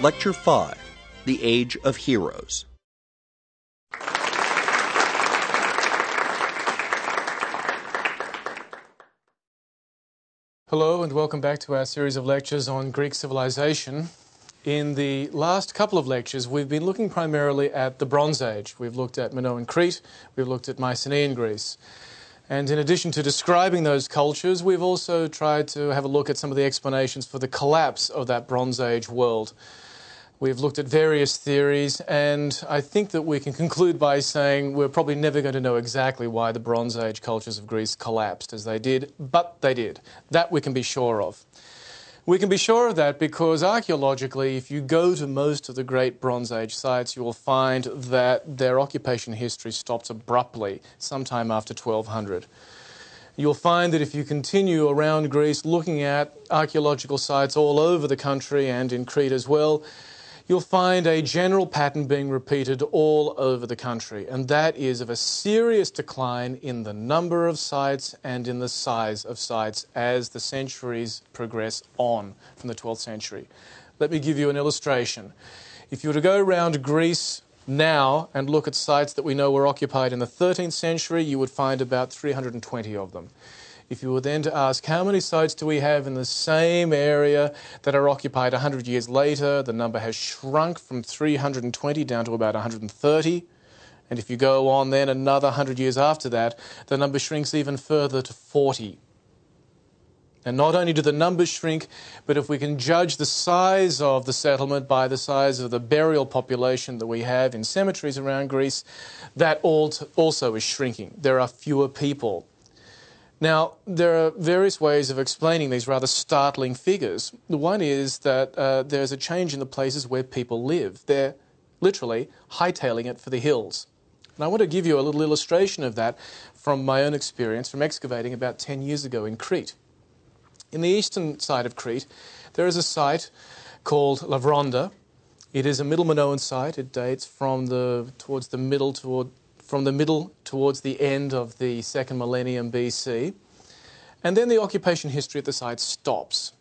Lecture 5, The Age of Heroes. Hello and welcome back to our series of lectures on Greek civilization. In the last couple of lectures, we've been looking primarily at the Bronze Age. We've looked at Minoan Crete, we've looked at Mycenaean Greece. And in addition to describing those cultures, we've also tried to have a look at some of the explanations for the collapse of that Bronze Age world. We've looked at various theories, and I think that we can conclude by saying we're probably never going to know exactly why the Bronze Age cultures of Greece collapsed as they did, but they did. That we can be sure of. We can be sure of that because archaeologically, if you go to most of the great Bronze Age sites, you will find that their occupation history stops abruptly sometime after 1200. You'll find that if you continue around Greece looking at archaeological sites all over the country and in Crete as well, you'll find a general pattern being repeated all over the country, and that is of a serious decline in the number of sites and in the size of sites as the centuries progress on from the 12th century. Let me give you an illustration. If you were to go around Greece now and look at sites that we know were occupied in the 13th century, you would find about 320 of them. If you were then to ask how many sites do we have in the same area that are occupied 100 years later, the number has shrunk from 320 down to about 130. And if you go on then another 100 years after that, the number shrinks even further to 40. And not only do the numbers shrink, but if we can judge the size of the settlement by the size of the burial population that we have in cemeteries around Greece, that also is shrinking. There are fewer people. Now, there are various ways of explaining these rather startling figures. The one is that there's a change in the places where people live. They're literally hightailing it for the hills. And I want to give you a little illustration of that from my own experience from excavating about 10 years ago in Crete. In the eastern side of Crete, there is a site called Lavronda. It is a Middle Minoan site. It dates from the middle towards the end of the second millennium BC. And then the occupation history at the site stops.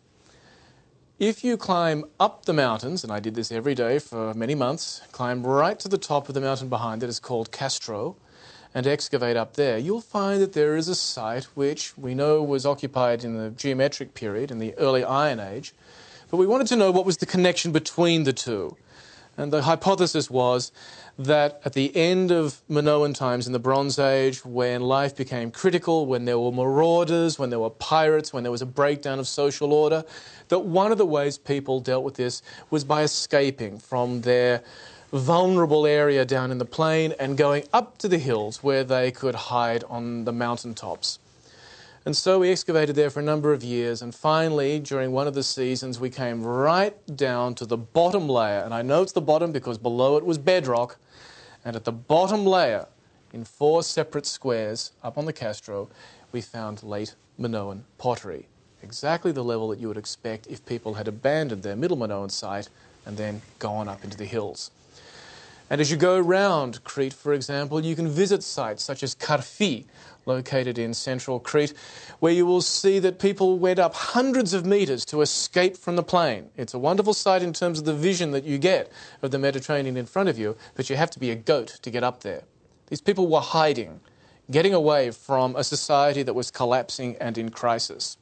If you climb up the mountains, and I did this every day for many months, climb right to the top of the mountain behind it, is called Castro, and excavate up there, you'll find that there is a site which we know was occupied in the geometric period, in the early Iron Age, but we wanted to know what was the connection between the two. And the hypothesis was that at the end of Minoan times in the Bronze Age, when life became critical, when there were marauders, when there were pirates, when there was a breakdown of social order, that one of the ways people dealt with this was by escaping from their vulnerable area down in the plain and going up to the hills where they could hide on the mountaintops. And so we excavated there for a number of years, and finally, during one of the seasons, we came right down to the bottom layer. And I know it's the bottom because below it was bedrock. And at the bottom layer, in 4 separate squares up on the Castro, we found late Minoan pottery. Exactly the level that you would expect if people had abandoned their Middle Minoan site and then gone up into the hills. And as you go around Crete, for example, you can visit sites such as Karfi, located in central Crete, where you will see that people went up hundreds of meters to escape from the plain. It's a wonderful sight in terms of the vision that you get of the Mediterranean in front of you, but you have to be a goat to get up there. These people were hiding, getting away from a society that was collapsing and in crisis.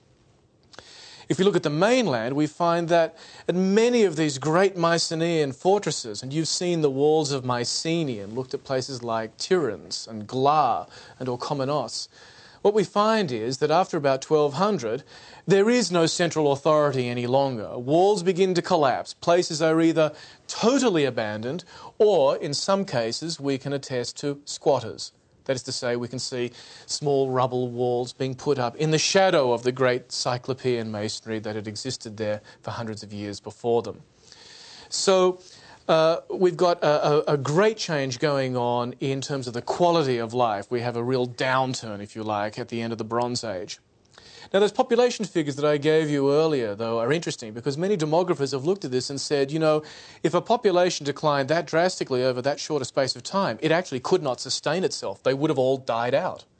If you look at the mainland, we find that at many of these great Mycenaean fortresses, and you've seen the walls of Mycenae and looked at places like Tiryns and Gla and Orchomenos, what we find is that after about 1200, there is no central authority any longer. Walls begin to collapse. Places are either totally abandoned or, in some cases, we can attest to squatters. That is to say, we can see small rubble walls being put up in the shadow of the great Cyclopean masonry that had existed there for hundreds of years before them. So we've got a great change going on in terms of the quality of life. We have a real downturn, if you like, at the end of the Bronze Age. Now, those population figures that I gave you earlier, though, are interesting because many demographers have looked at this and said, you know, if a population declined that drastically over that short a space of time, it actually could not sustain itself. They would have all died out.